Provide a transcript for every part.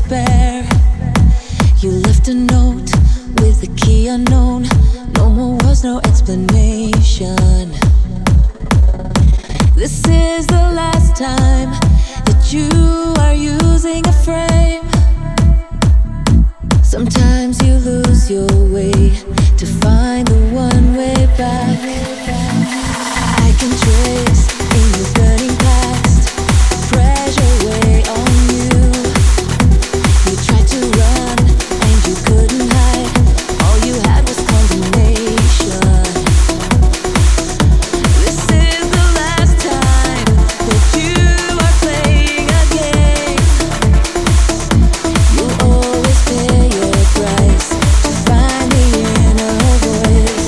despair. You left a note with the key unknown. No more words, no explanation. This is the last time that you are using a frame. Sometimes you lose your way to find the one way back. I can trace in the burning past pressure weigh on you. You tried to run and you couldn't hide. All you had was condemnation. This is the last time that you are playing a game. You'll always pay your price to find the inner voice.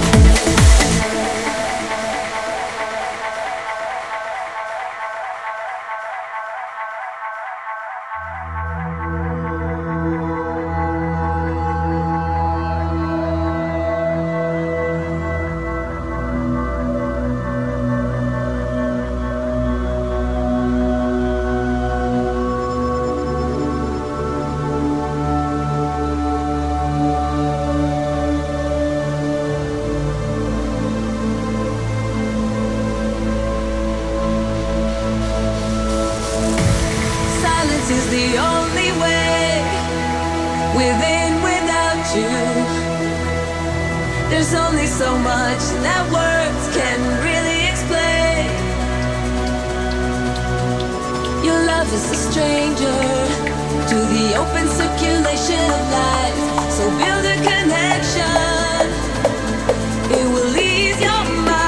Silence is the only way, within without you. There's only so much that words can really explain. Your love is a stranger to the open circulation of life. So build a connection, it will ease your mind.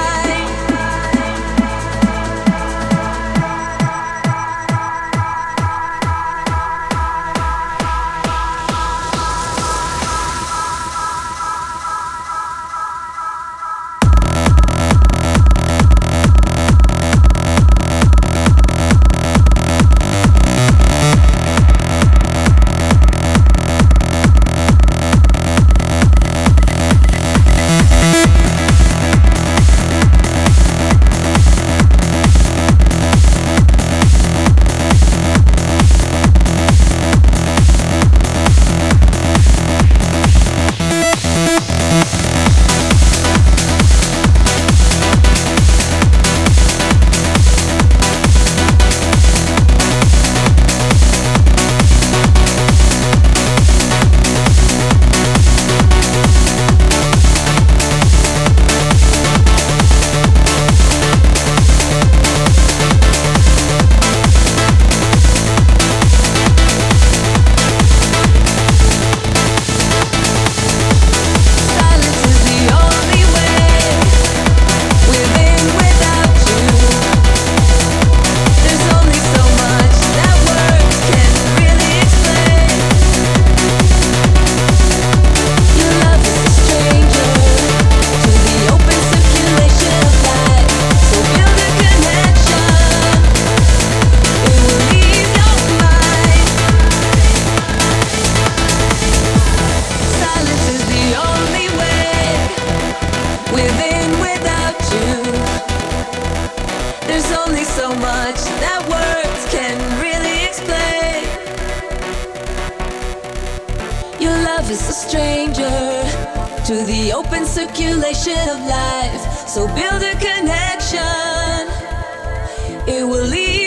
Within without you, there's only so much that words can really explain. Your love is a stranger to the open circulation of life. So build a connection, it will lead